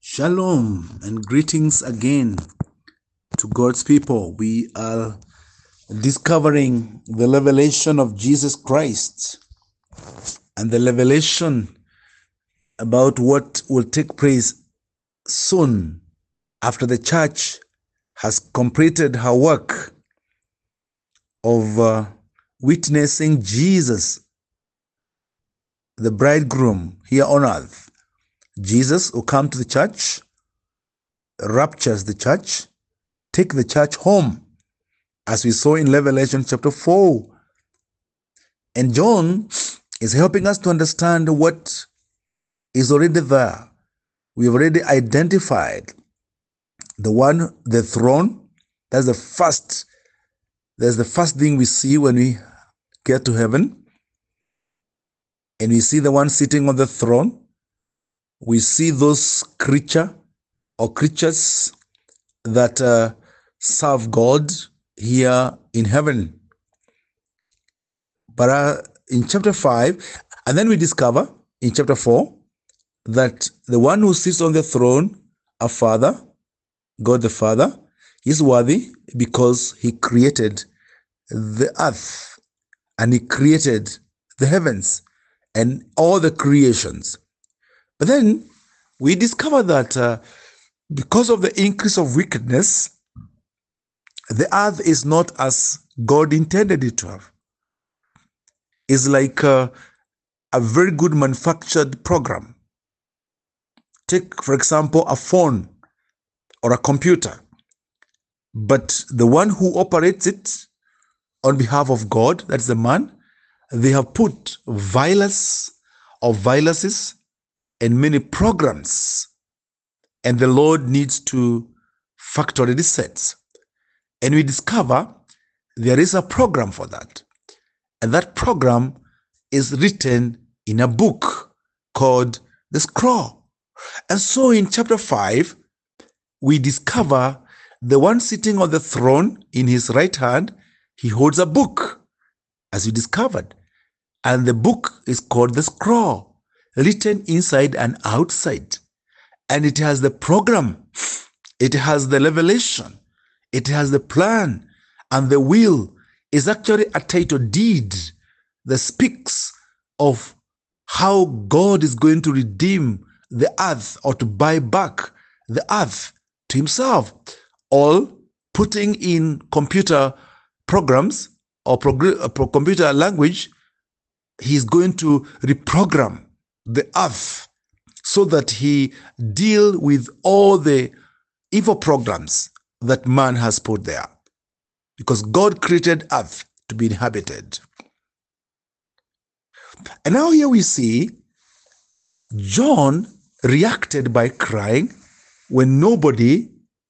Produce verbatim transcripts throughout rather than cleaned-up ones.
Shalom and greetings again to God's people. We are discovering the revelation of Jesus Christ and the revelation about what will take place soon after the church has completed her work of uh, witnessing Jesus, the bridegroom here on earth. Jesus will come to the church, raptures the church, take the church home, as we saw in Revelation chapter four. And John is helping us to understand what is already there. We have already identified the one, the throne. That's the first, that's the first thing we see when we get to heaven. And we see the one sitting on the throne. We see those creature or creatures that uh, serve God here in heaven. But uh, in chapter five, and then we discover in chapter four that the one who sits on the throne, our Father, God the Father, is worthy because he created the earth and he created the heavens and all the creations. But then we discover that uh, because of the increase of wickedness, the earth is not as God intended it to have. It's like uh, a very good manufactured program. Take, for example, a phone or a computer. But the one who operates it on behalf of God, that's the man, they have put virus or viruses and many programs, and the Lord needs to factory these sets. And we discover there is a program for that. And that program is written in a book called the Scroll. And so in chapter five, we discover the one sitting on the throne in his right hand, he holds a book, as we discovered. And the book is called the Scroll, written inside and outside. And it has the program, it has the revelation, it has the plan, and the will is actually a title deed that speaks of how God is going to redeem the earth or to buy back the earth to himself, all putting in computer programs or prog- computer language. He's going to reprogram the earth so that he deal with all the evil programs that man has put there, because God created earth to be inhabited. And now here we see John reacted by crying when nobody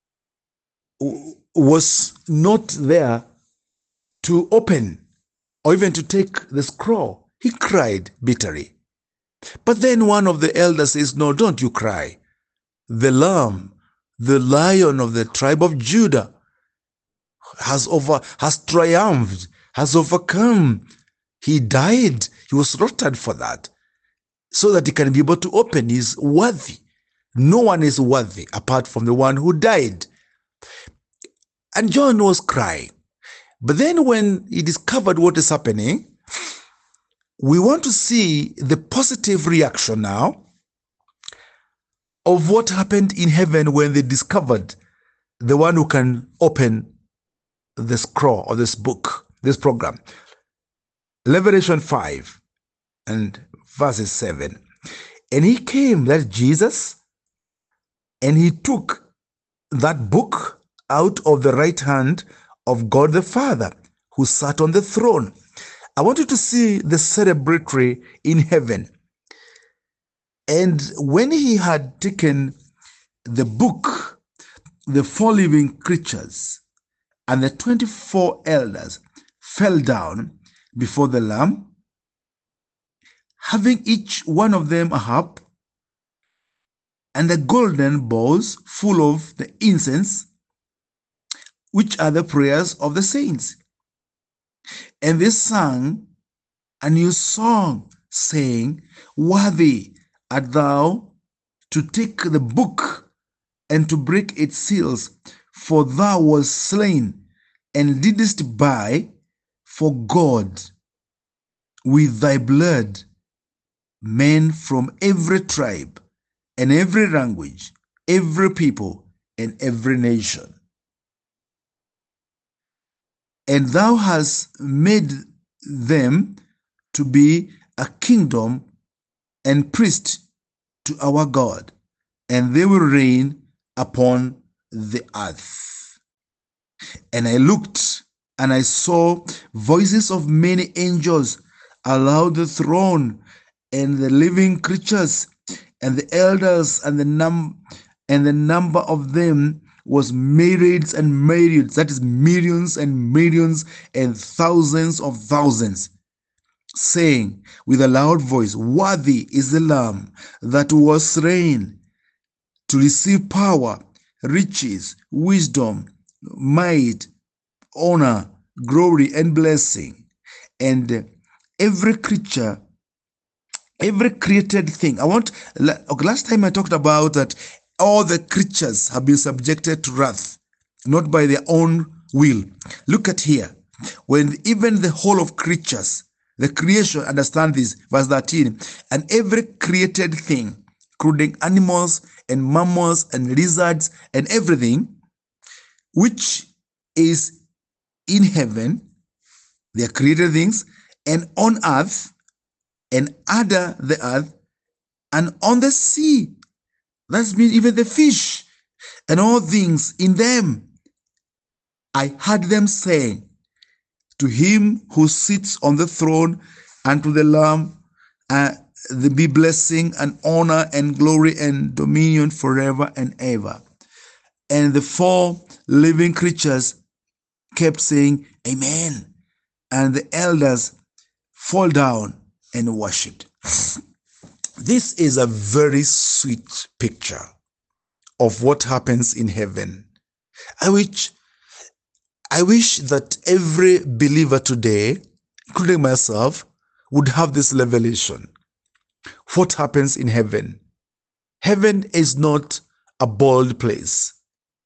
was not there to open or even to take the scroll. He cried bitterly. But then one of the elders says, no, don't you cry. The Lamb, the Lion of the tribe of Judah, has over, has triumphed, has overcome. He died. He was slaughtered for that, so that he can be able to open. He's worthy. No one is worthy apart from the one who died. And John was crying. But then when he discovered what is happening, we want to see the positive reaction now of what happened in heaven when they discovered the one who can open the scroll or this book, this program. Revelation five and verses seven. And he came, that Jesus, and he took that book out of the right hand of God the Father, who sat on the throne. I want you to see the celebratory in heaven. And when he had taken the book, the four living creatures and the twenty-four elders fell down before the Lamb, having each one of them a harp and the golden bowls full of the incense, which are the prayers of the saints. And they sang a new song, saying, worthy art thou to take the book and to break its seals. For thou wast slain, and didst buy for God with thy blood men from every tribe, and every language, every people, and every nation. And thou hast made them to be a kingdom and priests to our God, and they will reign upon the earth. And I looked, and I saw voices of many angels around the throne, and the living creatures, and the elders, and the num and the number of them was myriads and myriads, that is millions and millions and thousands of thousands, saying with a loud voice, Worthy is the Lamb that was slain to receive power, riches, wisdom, might, honor, glory, and blessing. And every creature, every created thing. I want, last time I talked about that all the creatures have been subjected to wrath, not by their own will. Look at here. When even the whole of creatures, the creation, understand this, verse thirteen, and every created thing, including animals and mammals and lizards and everything, which is in heaven, they are created things, and on earth, and under the earth, and on the sea. That means even the fish and all things in them. I heard them saying, to him who sits on the throne and to the Lamb, uh, there be blessing and honor and glory and dominion forever and ever. And the four living creatures kept saying, Amen. And the elders fall down and worshipped. This is a very sweet picture of what happens in heaven. I wish, I wish that every believer today, including myself, would have this revelation. What happens in heaven? Heaven is not a bold place.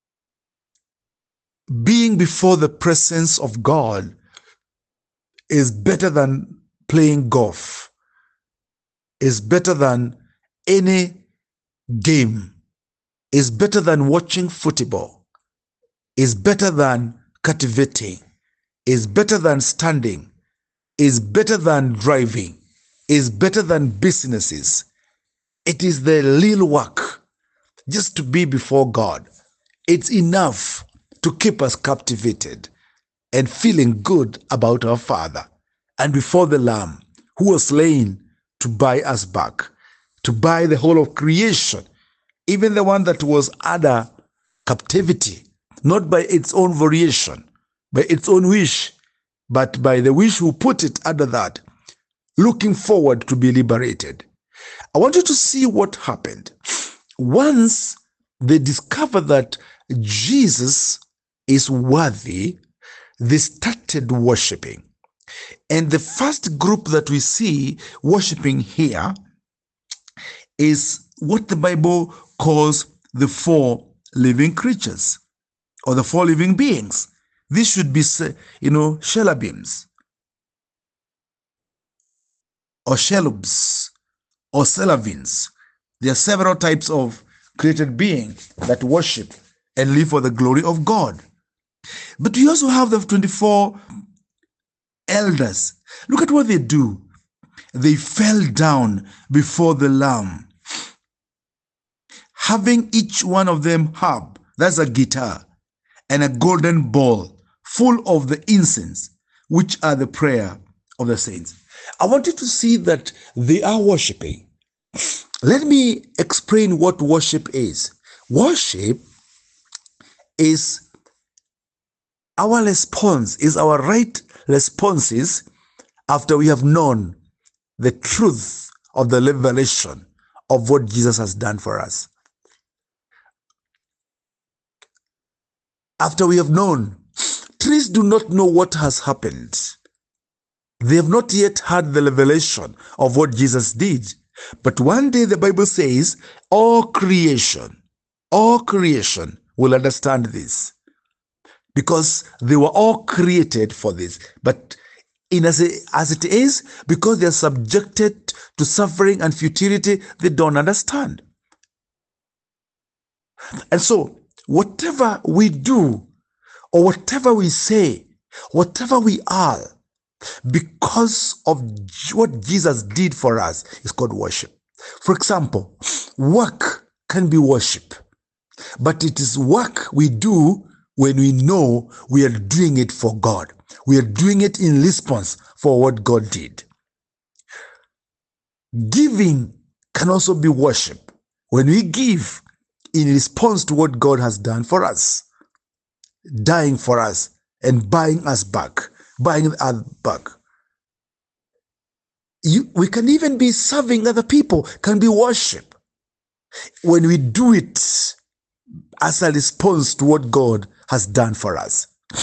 Being before the presence of God is better than playing golf, is better than any game, is better than watching football, is better than cultivating, is better than standing, is better than driving, is better than businesses. It is the little work just to be before God. It's enough to keep us captivated and feeling good about our Father and before the Lamb who was slain to buy us back, to buy the whole of creation, even the one that was under captivity, not by its own variation, by its own wish, but by the wish who put it under that, looking forward to be liberated. I want you to see what happened. Once they discovered that Jesus is worthy, they started worshiping. And the first group that we see worshiping here is what the Bible calls the four living creatures, or the four living beings. This should be, you know, cherubims, or cherubs, or seraphims. There are several types of created beings that worship and live for the glory of God. But we also have the twenty-four elders. Look at what they do. They fell down before the Lamb, having each one of them harp, that's a guitar, and a golden bowl full of the incense, which are the prayer of the saints. I want you to see that they are worshiping. Let me explain what worship is. Worship is our response, is our right responses after we have known the truth of the revelation of what Jesus has done for us. After we have known, trees do not know what has happened. They have not yet had the revelation of what Jesus did. But one day the Bible says all creation All creation will understand this because they were all created for this. But in as, a, as it is, because they are subjected to suffering and futility, they don't understand. And so, whatever we do, or whatever we say, whatever we are, because of what Jesus did for us, is called worship. For example, work can be worship, but it is work we do when we know we are doing it for God. We are doing it in response for what God did. Giving can also be worship when we give in response to what God has done for us, dying for us and buying us back, buying us back. You, we can even be serving other people, can be worship when we do it as a response to what God has done for us.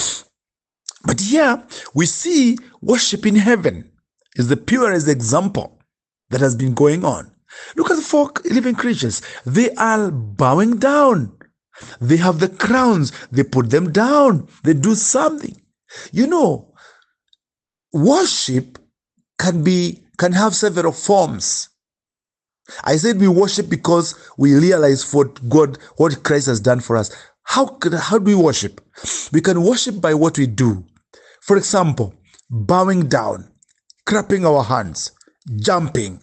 But here we see worship in heaven is the purest example that has been going on. Look at the four living creatures. They are bowing down. They have the crowns. They put them down. They do something. You know, worship can be can have several forms. I said we worship because we realize what God, what Christ has done for us. How could, how do we worship? We can worship by what we do. For example, bowing down, clapping our hands, jumping,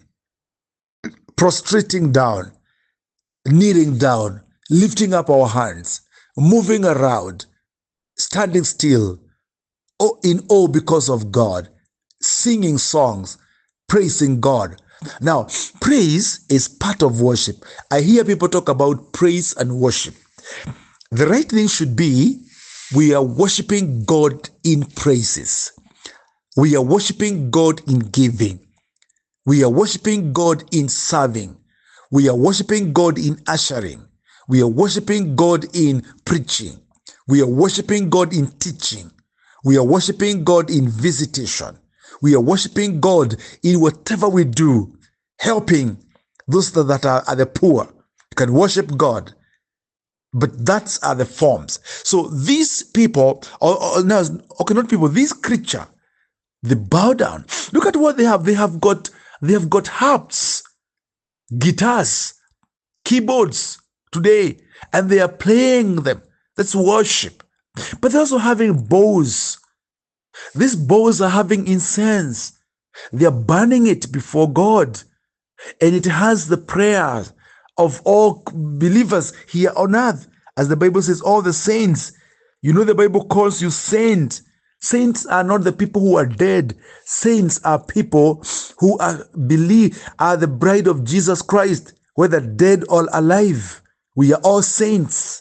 prostrating down, kneeling down, lifting up our hands, moving around, standing still, oh, in awe because of God, singing songs, praising God. Now, praise is part of worship. I hear people talk about praise and worship. The right thing should be we are worshiping God in praises. We are worshiping God in giving. We are worshiping God in serving. We are worshiping God in ushering. We are worshiping God in preaching. We are worshiping God in teaching. We are worshiping God in visitation. We are worshiping God in whatever we do, helping those that are, are the poor. You can worship God. But that's are the forms. So these people, or, or no, okay, not people, these creature, they bow down. Look at what they have. They have got, they have got harps, guitars, keyboards today, and they are playing them. That's worship. But they're also having bows. These bows are having incense. They are burning it before God. And it has the prayers of all believers here on earth. As the Bible says, all the saints. You know, the Bible calls you saint. Saints are not the people who are dead. Saints are people who are believe are the bride of Jesus Christ, whether dead or alive. We are all saints.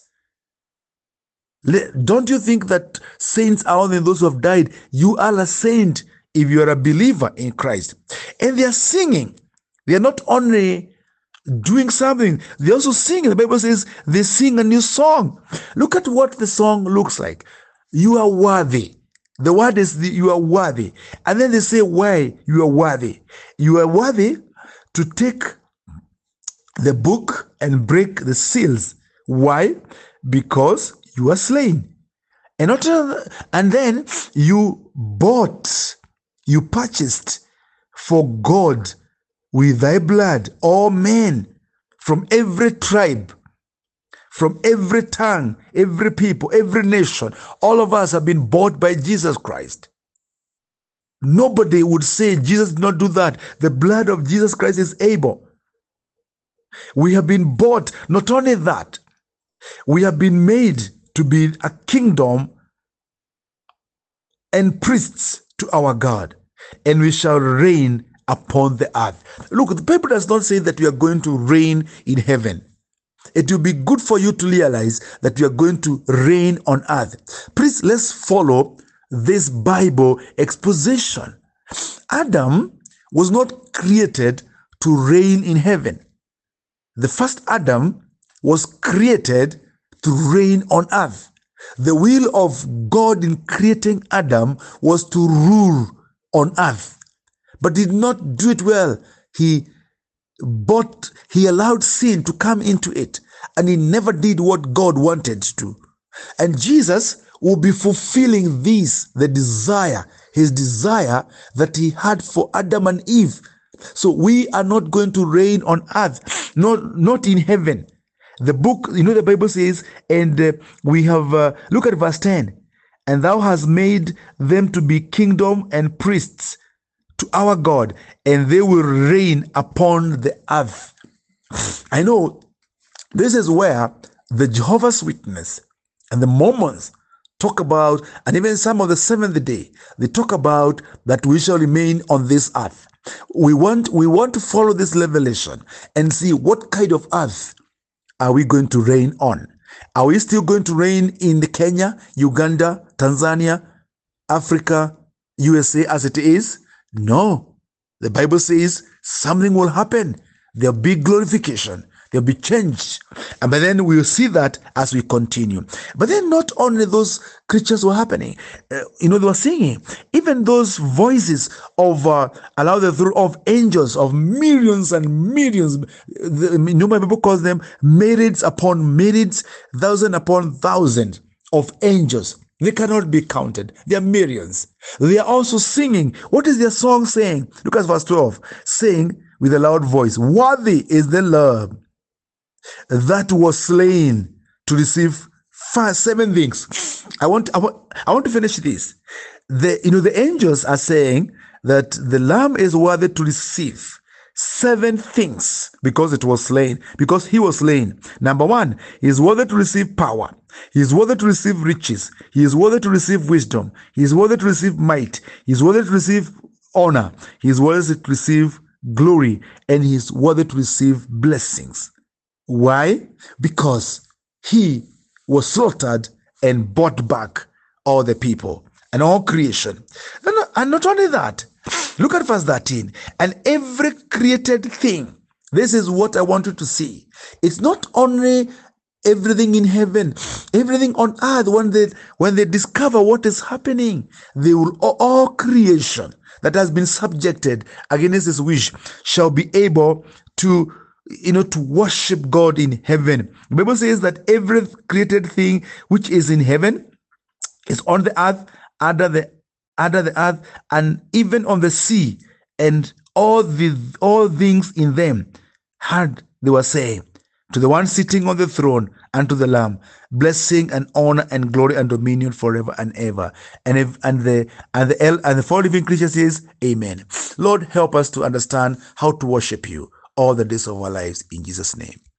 Don't you think that saints are only those who have died? You are a saint if you are a believer in Christ. And they are singing. They are not only doing something, they also sing. The Bible says they sing a new song. Look at what the song looks like. You are worthy. The word is the, you are worthy. And then they say why you are worthy. You are worthy to take the book and break the seals. Why? Because you are slain. And, not, and then you bought, you purchased for God with thy blood all men from every tribe, from every tongue, every people, every nation. All of us have been bought by Jesus Christ. Nobody would say Jesus did not do that. The blood of Jesus Christ is able. We have been bought. Not only that, we have been made to be a kingdom and priests to our God, and we shall reign upon the earth. Look, the Bible does not say that we are going to reign in heaven. It will be good for you to realize that we are going to reign on earth. Please, let's follow this Bible exposition. Adam was not created to reign in heaven. The first Adam was created to reign on earth. The will of God in creating Adam was to rule on earth, but did not do it well. He bought, he allowed sin to come into it. and he never did what God wanted to. And Jesus will be fulfilling this, the desire, his desire that he had for Adam and Eve. So we are not going to reign on earth, not, not in heaven. The book, you know, the Bible says, and uh, we have, uh, look at verse ten, and thou hast made them to be kingdom and priests to our God, and they will reign upon the earth. I know this is where the Jehovah's Witness and the Mormons talk about, and even some of the Seventh Day, they talk about that we shall remain on this earth. We want, we want to follow this revelation and see what kind of earth are we going to reign on. Are we still going to reign in the Kenya, Uganda, Tanzania, Africa, U S A as it is? No. The Bible says something will happen. There'll be glorification. There'll be change. And but then we'll see that as we continue. But then not only those creatures were happening. Uh, you know, they were singing. Even those voices of, uh, allow the through of angels, of millions and millions. The, you know, my Bible calls them myriads upon myriads, thousand upon thousand of angels. They cannot be counted. They are millions. They are also singing. What is their song saying? Look at verse twelve. Saying with a loud voice, worthy is the Lamb that was slain to receive five, seven things. I want, I want, I want to finish this. The, you know, the angels are saying that the Lamb is worthy to receive seven things because it was slain, because he was slain. Number one, he is worthy to receive power. He is worthy to receive riches. He is worthy to receive wisdom. He is worthy to receive might. He is worthy to receive honor. He is worthy to receive glory, and he is worthy to receive blessings. Why? Because he was slaughtered and bought back all the people and all creation. And not, and not only that, look at verse thirteen. And every created thing, this is what I want you to see. It's not only everything in heaven, everything on earth. When they when they discover what is happening, they will all creation that has been subjected against his wish shall be able to, you know, to worship God in heaven. The Bible says that every created thing which is in heaven is on the earth, under the under the earth, and even on the sea, and all the all things in them heard they were saying, to the one sitting on the throne and to the Lamb, blessing and honor and glory and dominion forever and ever. And if and the and the el, and the four living creatures says, Amen. Lord, help us to understand how to worship you all the days of our lives, in Jesus' name.